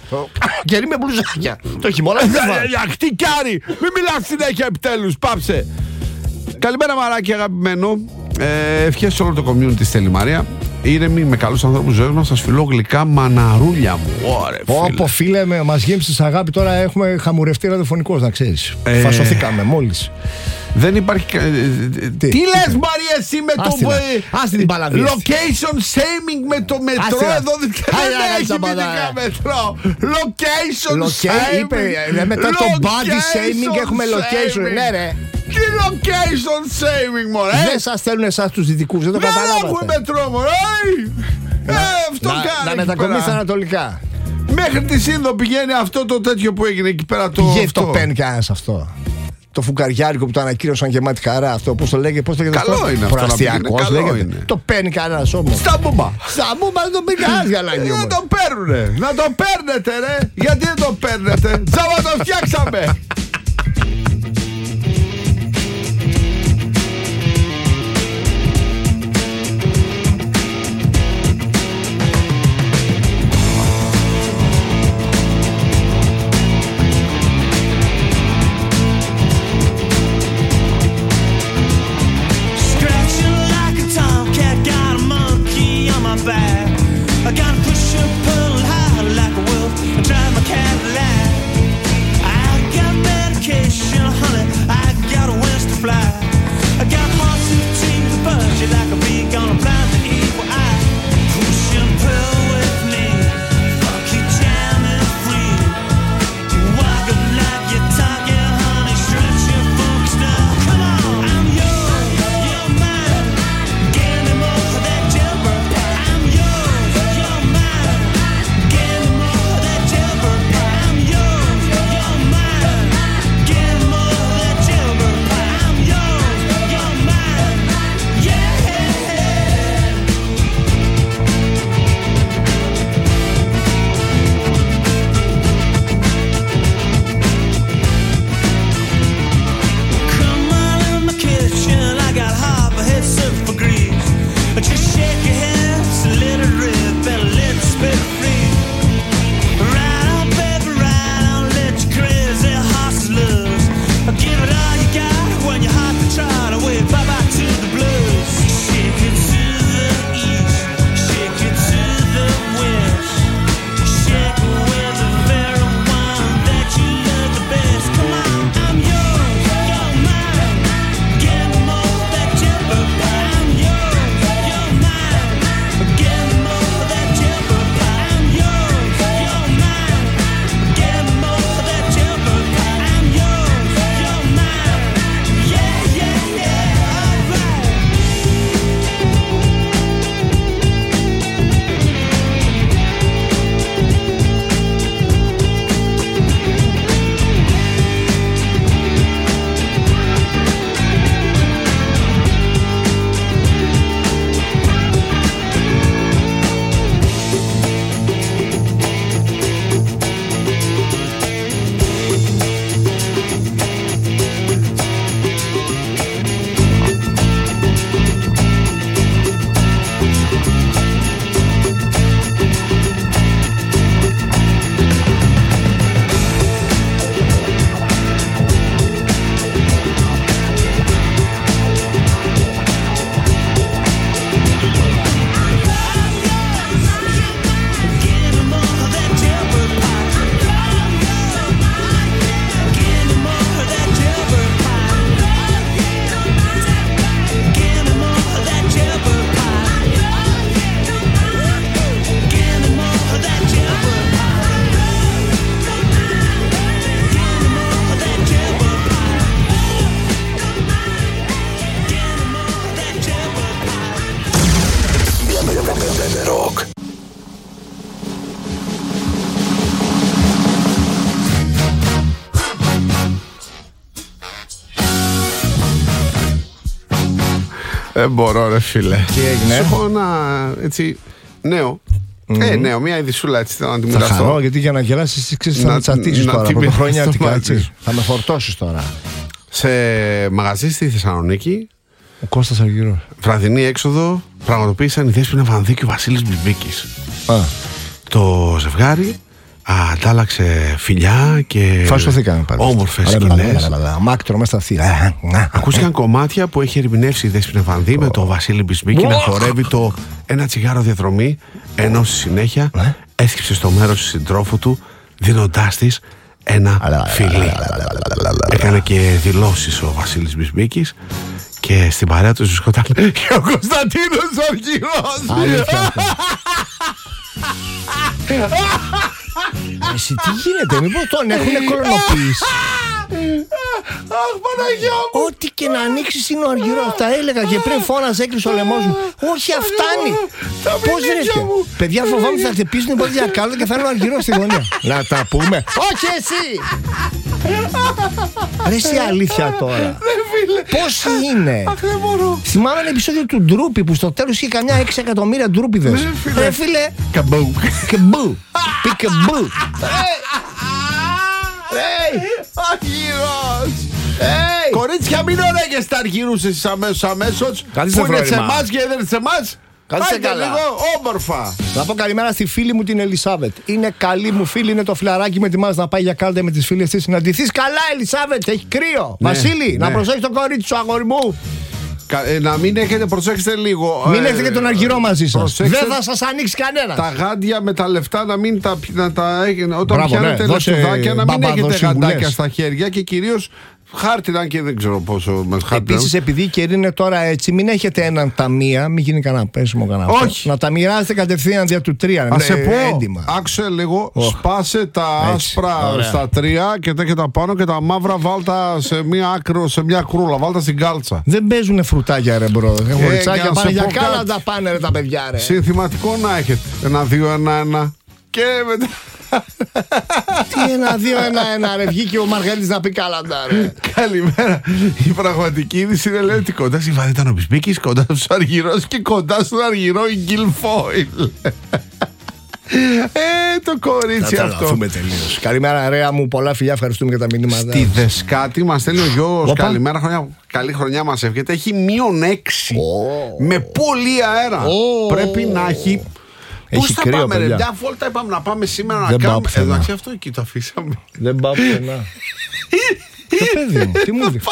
Και με μπλουζάκια. Το χειμώνα δεν θα. Αχτικάρι, μην μιλάς συνέχεια επιτέλους, πάψε. Καλημέρα μαράκι αγαπημένο. ε, Ευχές σε όλο το community, στέλνει Μαρία. Ήρεμοι με καλούς ανθρώπους ζωής μας. Σας φιλώ γλυκά μαναρούλια μου. Ωρε φίλε. Όπω φίλε, με, μας γέμψεις αγάπη. Τώρα έχουμε χαμουρευτεί ραδιοφωνικός, να ξέρεις. ε... Φασωθήκαμε μόλις. Δεν υπάρχει. Τι, Τι λες Μαρία εσύ με το Άστη την παλαβίαση. Location shaming με το μετρό εδώ. Δεν έχει μυθικά μετρό. Location shaming. Μετά το body shaming έχουμε location. Ναι ρε. Τι location shaming μωρέ. Δεν σας στέλνουν εσάς τους δυτικούς. Δεν το καταλάβατε. Δεν έχουμε μετρό μωρέ. Αυτό κάνει. Να μετακομίσει ανατολικά. Μέχρι τη Σύνδο πηγαίνει αυτό το τέτοιο που έγινε εκεί πέρα. Πηγαίνει το παίρνει κανένας αυτό. Το φουκαριάρικο που το ανακοίνωσαν γεμάτη χαρά αυτό. Πώς το λέγε, πώς το λέγε. Καλό είναι αυτό. Προαστιακός λέγεται. Το παίρνει κανένας όμως. Στα μπούμπα. Στα μπούμπα δεν το παίρνει κανένας για να γίνει. Να το παίρνουνε. Να το παίρνετε ρε. Γιατί δεν το παίρνετε. Τζάμπα το φτιάξαμε. I gotta push and pull hard like a wolf and drive my Cadillac. I got Δεν μπορώ, ρε φίλε. Τι έγινε? Σου έχω ένα έτσι νέο. Mm. Ε, νέο, μια ειδισούλα έτσι θέλω να τη Θα μοιραστώ. χαρώ, γιατί για να γελάσεις ξέρεις θα Να- με τσατίσεις να τώρα. τη Πρωτοχρονιάτικα, μοιραστώ έτσι. Θα με φορτώσεις τώρα. Σε μαγαζί στη Θεσσαλονίκη, Ο Κώστας Αργυρός. βραδινή έξοδο, πραγματοποίησαν η Δέσποινα Βανδύ και ο Βασίλης Μπισμπίκης. Α. Το ζευγάρι αντάλλαξε φιλιά και Φασωθήκαμε πάλι. όμορφες Ωραία, σκηνές. λα, λα, λα, λα, Μάκτρο μέσα στα θύρα. Ακούστηκαν κομμάτια που έχει ερμηνεύσει η Δέσποινα Βανδύ με το Βασίλη Μπισμπίκη να χορεύει το ένα τσιγάρο διαδρομή, ενώ στη συνέχεια έσκυψε στο μέρος του συντρόφου του δίνοντάς της ένα φιλί. Έκανε και δηλώσεις ο Βασίλης Μπισμπίκης και στην παρέα του βρισκόταν και ο Κωνσταντίνος Αργυρός. Αλήθεια. Εσύ τι γίνεται, μήπως τον έχουνε κολονοποιήσει? Αχ, Παναγιά μου. Ό,τι και να ανοίξεις είναι ο Αργυρός. Τα έλεγα και πριν, φώναζε, έκλεισε ο λαιμός μου. Όχι, φτάνει. Πώς βρέθηκε? Παιδιά, φοβάμαι θα χτυπήσουν οι πόδια κάτω και θα είναι ο Αργυρός στη γωνία. Να τα πούμε. Όχι εσύ! Ρε εσύ, αλήθεια τώρα. Πώς είναι? Θυμάμαι ένα επεισόδιο του Ντρούπι που στο τέλος είχε καμιά έξι εκατομμύρια ντρούπιδες. Ρε φίλε. Καμπού. Καμπού. Πικαμπού. Αργυρός. Κορίτσια, μην ωραίγεστε Αργυρούς εσείς αμέσως αμέσως. Καθίστε, Που είναι σε φρόνημα. εμάς και δεν είναι σε εμάς. Κάτσε Άντε καλά. λίγο όμορφα. Να πω καλημέρα στη φίλη μου την Ελισάβετ. Είναι καλή μου φίλη, είναι το φιλαράκι με ετοιμάζει να πάει για κάλντα με τις φίλες της. Συναντηθείς καλά, Ελισάβετ, έχει κρύο. Ναι, Βασίλη, να ναι. προσέχεις το κορίτσι σου, αγόρι μου. Κα- ε, Να μην έχετε, προσέξτε λίγο. Μην ε, έχετε και τον Αργυρό μαζί σας. προσέξτε Δεν θα σας ανοίξει κανένας. Τα γάντια με τα λεφτά να μην τα, να τα έχετε. Όταν Μπράβο, πιάνετε ναι. Δώσε λεφτουδάκια να μην μπαμπάδο έχετε συμβουλές. γαντάκια στα χέρια και κυρίως χάρτινα και δεν ξέρω πόσο μας χάρτινα. Επίσης, επειδή η καιρή είναι τώρα έτσι, μην έχετε έναν ταμεία, μην γίνει κανένα πέσιμο κανένα. Όχι. Να τα μοιράζετε κατευθείαν δια του τρία. Α σε ε, πω, έντιμα. άκουσε λίγο, Οχ. σπάσε τα Έτσι, άσπρα ωραία. στα τρία και τα και τα πάνω και τα μαύρα βάλτα σε μια άκρο, σε μια κρούλα, βάλτα στην κάλτσα. Δεν παίζουν φρουτάκια, ρε μπρο. για Χωριτσάκια να πάνε σε για πω κάτι. κάλαντα πάνε, ρε τα παιδιά, ρε. Συνθηματικό να έχετε. Ένα, δύο, ένα, ένα. Και μετά. Τι ένα, δύο, ένα, ένα, ρε. Βγήκε ο Μαργαρίτης να πει κάλαντα, ρε. Καλημέρα. Η πραγματική είδηση είναι λέει ότι κοντά στη Βαδί ήταν ο Μπισμπίκης, κοντά στους Αργυρός και κοντά στον Αργυρό η Γκιλφόιλ. Ε, το κορίτσι Θα αυτό. τρελαθούμε τελείως. Καλημέρα, Ρέα μου. Πολλά φιλιά. Ευχαριστούμε για τα μηνύματα. Στη Δεσκάτη μας στέλνει ο Γιώργος. Όπα. Καλημέρα, χρονιά. Καλή χρονιά μας εύχεται. Έχει μείον έξι. Με πολύ αέρα. Oh. Πρέπει να έχει. Έχει Πώς θα κρύο, πάμε, ρε, παιδιά. μια βόλτα είπαμε να πάμε σήμερα να Δεν πάω κάνουμε. πουθενά. Εντάξει, αυτό εκεί το αφήσαμε. Δεν πάω πουθενά. Το παιδί μου, τι μου δείχνει.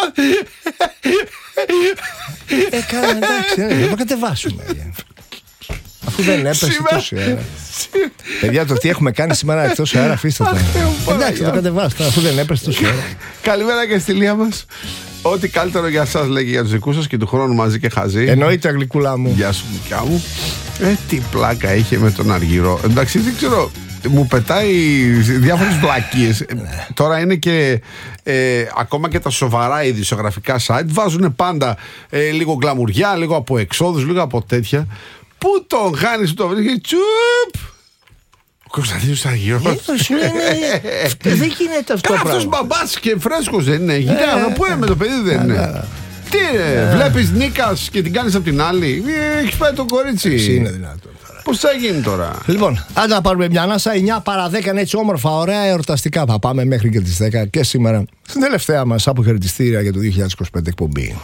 Ε, καλά, εντάξει, ε, δεν το κατεβάσουμε. Αφού δεν έπεσε Σήμερα- τόση ώρα. Παιδιά, το τι έχουμε κάνει σήμερα εκτός αέρα, αφήστε τα. Εντάξει, θα το κατεβάσετε, αφού δεν έπεσε τόση ώρα. Καλημέρα και στη Λία μας. Ό,τι καλύτερο για σας λέγει για τους δικούς σας και του χρόνου μαζί και χαζί. Εννοείται, γλυκούλα μου. Γεια σου, Μικιά μου. Ε, τι πλάκα είχε με τον Αργυρό. Εντάξει, δεν ξέρω. Μου πετάει διάφορες βλακίες. Ε, Τώρα είναι και ε, ακόμα και τα σοβαρά ειδησιογραφικά site βάζουν πάντα ε, λίγο γκλαμουριά, λίγο από εξόδους, λίγο από τέτοια. Πού τον χάνεις που το βρίσκει, τσουπ! Ο Κωνσταντίνος Αργυρός. Σου λένε, ε, δεν γίνεται αυτό το Αυτός πράγμα. μπαμπάς και φρέσκος δεν είναι. Γυναίκα, πού είναι με το παιδί δεν είναι. Τι είναι, βλέπεις Νίκας και την κάνεις από την άλλη. Ε, Έχεις πάει το κορίτσι. Είναι δυνατόν. Πώς θα γίνει τώρα. Λοιπόν, άντε να πάρουμε μια ανάσα. εννιά παρά δέκα είναι έτσι όμορφα, ωραία, εορταστικά. Θα πάμε μέχρι και τις δέκα και σήμερα στην τελευταία μας αποχαιρετιστήρια για το δύο χιλιάδες είκοσι πέντε εκπομπή.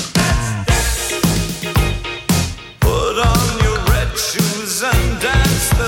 Put on your red shoes and dance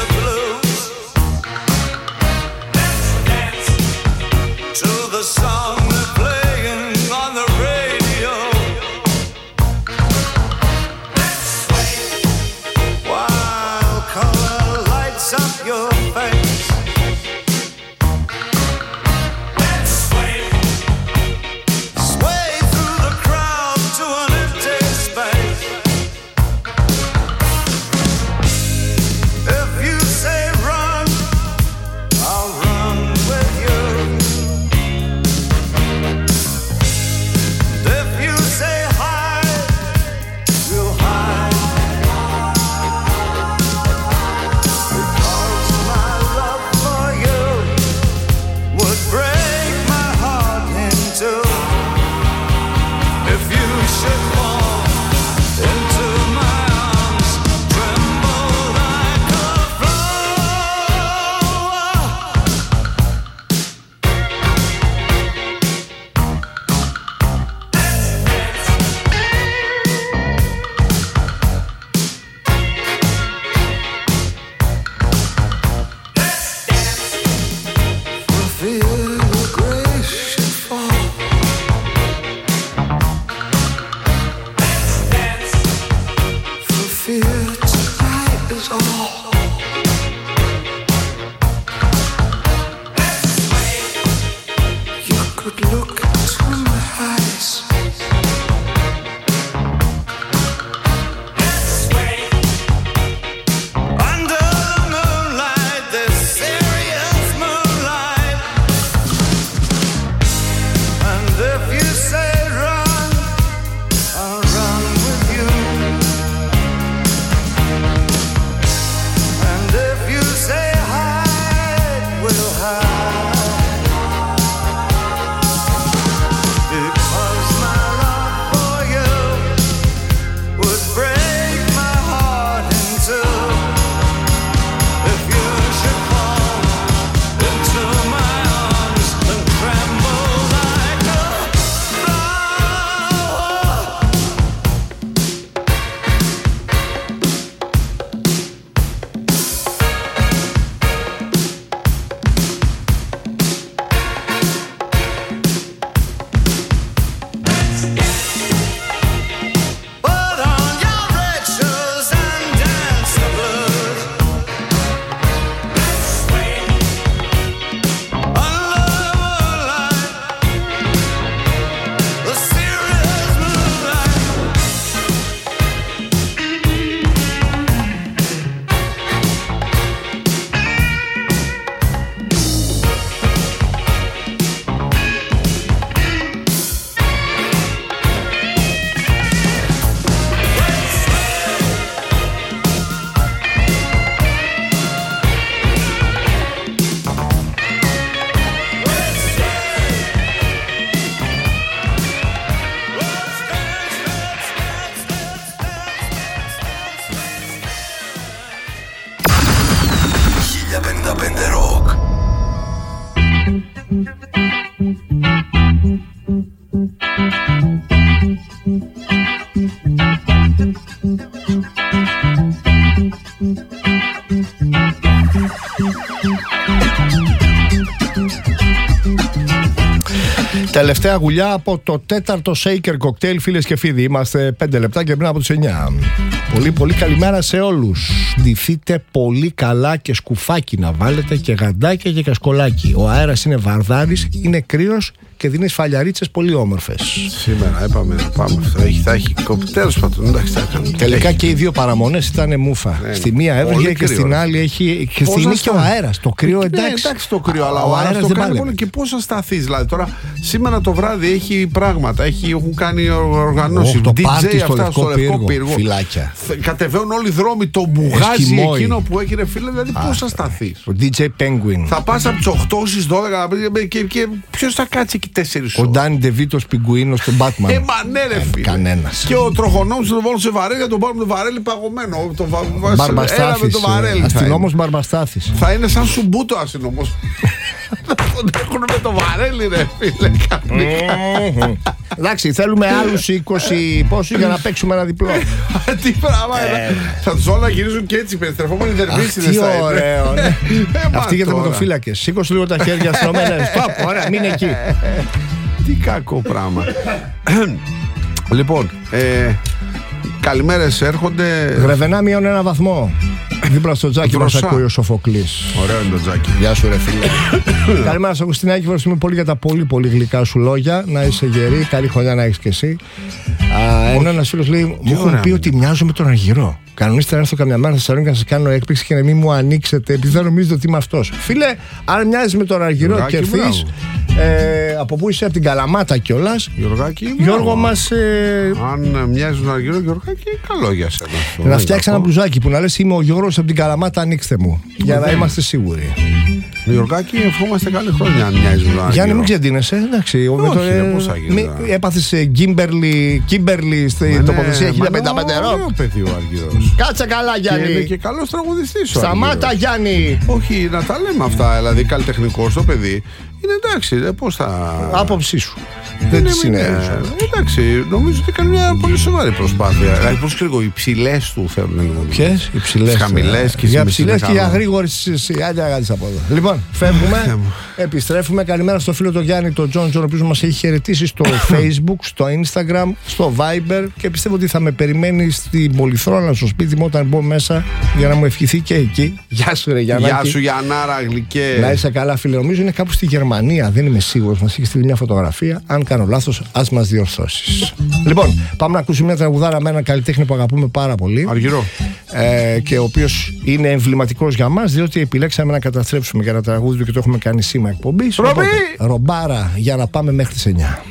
Τελευταία γουλιά από το τέταρτο Shaker Cocktail, φίλες και φίλοι. Είμαστε πέντε λεπτά και πριν από τις εννιά. Πολύ πολύ καλημέρα σε όλους. Ντυθείτε πολύ καλά και σκουφάκι να βάλετε και γαντάκια και κασκολάκι. Ο αέρας είναι βαρδάρης, είναι κρύος και δίνει σφαλιαρίτσες πολύ όμορφες. Σήμερα είπαμε να πάμε αυτό. Έχει, θα έχει κοκτέιλ πάντων. Εντάξει, θα κάνουμε. Τελικά έχει. Και οι δύο παραμονές ήταν μούφα. Ναι, στη μία έβρεχε και στην άλλη έχει. Και στην είναι και ο αέρας. Το κρύο εντάξει. Ναι, εντάξει το κρύο, αλλά ο, ο αέρας αέρας το δεν κάνει μόνο. Και πώς θα σταθείς. Δηλαδή τώρα σήμερα το βράδυ έχει πράγματα. Έχει, έχουν κάνει οργανώσεις. Oh, το ντι τζέι στο αυτά Λευκό στο Λευκό Πύργο. Φυλάκια. Κατεβαίνουν όλοι οι δρόμοι. Το μπουγάζι Εσκιμόι. εκείνο που έχει ρε φίλε. Δηλαδή πώς θα σταθείς. Ο ντι τζέι Penguin. Θα πας από τις οκτώ στις δώδεκα και, και ποιος θα κάτσει εκεί τέσσερις ώρες. Ο Ντάνι Ντεβίτος Πιγκουίνο στον Batman. Ε, μα ναι, ρε φίλε. Κανένας. Και ο τροχονόμος τον βάλουν σε βαρέλια, τον πάρουν το βαρέλι παγωμένο. Το βα... Μπαρμπαστάθης. το βαρέλι. Αστυνόμος Μπαρμπαστάθης. Θα είναι σαν σουμπούτο αστυνόμος. Τον έχουν με το βαρέλι, ρε φίλε. Εντάξει, θέλουμε άλλους είκοσι πόσοι για να παίξουμε ένα διπλό. Τι πράγμα. Θα τους όλα γυρίζουν και έτσι, περιστρεφόμενοι δερβίσιδες. Τι ωραίο. Αυτοί για τερματοφύλακες. Σήκωσε λίγο τα χέρια αστυνομένα. Στοπ, ωραία, μην εκεί. Τι κακό πράγμα. Λοιπόν, ε, καλημέρες έρχονται. Γρεβενά μειών ένα βαθμό. Δίπλα στο τζάκι μας ακούει ο Σοφοκλής. Ωραίο είναι το τζάκι. Γεια σου ρε φίλε. Καλημέρα σου Αγουστινάκη, ευχαριστούμε πολύ για τα πολύ πολύ γλυκά σου λόγια. Να είσαι γερή, καλή χρονιά να έχεις και εσύ. Ενώ ένας φίλος λέει, μου έχουν πει ότι μοιάζω με τον Αργυρό. Κανονίστε να έρθω καμιά μέρα στη Θεσσαλονίκη να σας κάνω έκπληξη και να μην μου ανοίξετε, επειδή δεν νομίζετε ότι είμαι αυτός. Φίλε, αν μοιάζεις με τον Αργυρό και έρθεις. Ε, από πού είσαι, από την Καλαμάτα κιόλας. Γιωργάκη, Γιώργο μας. Ε... Αν μοιάζει με τον Αργυρό, Γιωργάκη, καλό για σένα. Να φτιάξει ένα μπλουζάκι που να λες είμαι ο Γιώργος από την Καλαμάτα, ανοίξτε μου. Για να είμαστε σίγουροι. Γιωργάκη, ευχόμαστε καλή χρόνια αν μοιάζει με τον Αργυρό. Γιάννη, μην ξεντίνεσαι. Εντάξει, όχι, ρε, πώς θα γίνει. Έπαθες Κίμπερλι στην τοποθεσία χίλια πεντακόσια πενήντα πέντε. Ωραίο παιδί ο Αργυρός. Κάτσε καλά, Γιάννη. Και είναι και καλός τραγουδιστής ο Σταμάτα, Αργυρός. Γιάννη. Όχι, να τα λέμε αυτά. Δηλαδή, καλλιτεχνικό το παιδί Είναι εντάξει, πώς θα. Άποψή σου. Δεν τη συνέβησε. Εντάξει, νομίζω ότι κάνει μια πολύ σοβαρή προσπάθεια. Δηλαδή, πώς ξέρω, οι ψηλές του θέλουν λίγο. Ποιες? Οι ψηλές. Χαμηλές και για ψηλές και για γρήγορες. Άντε, αγάπη από εδώ. Λοιπόν, φεύγουμε. Επιστρέφουμε. Καλημέρα στο φίλο τον Γιάννη, τον Τζον Τζον, ο οποίος μας έχει χαιρετήσει στο Facebook, στο Instagram, στο Viber και πιστεύω ότι θα με περιμένει στην Πολυθρόνα στο σπίτι μου όταν μπω μέσα για να μου ευχηθεί και εκεί. Γεια σου, ρε Γιάννη. Γεια σου, Γιαννάρα, γλυκέ. Να είσαι καλά, φίλε. Νομίζω είναι κάπου στη Γερμανία, δεν είμαι σίγουρος. Μας έχει στείλει μια φωτογραφία. Αν κάνω λάθος, ας μας διορθώσεις. Λοιπόν, πάμε να ακούσουμε μια τραγουδάρα με έναν καλλιτέχνη που αγαπούμε πάρα πολύ. Αργυρό. Ε, και ο οποίος είναι εμβληματικός για μας, διότι επιλέξαμε να καταστρέψουμε για ένα τραγούδι του και το έχουμε κάνει σήμα εκπομπής. Ρομπάρα, για να πάμε μέχρι τις εννιά.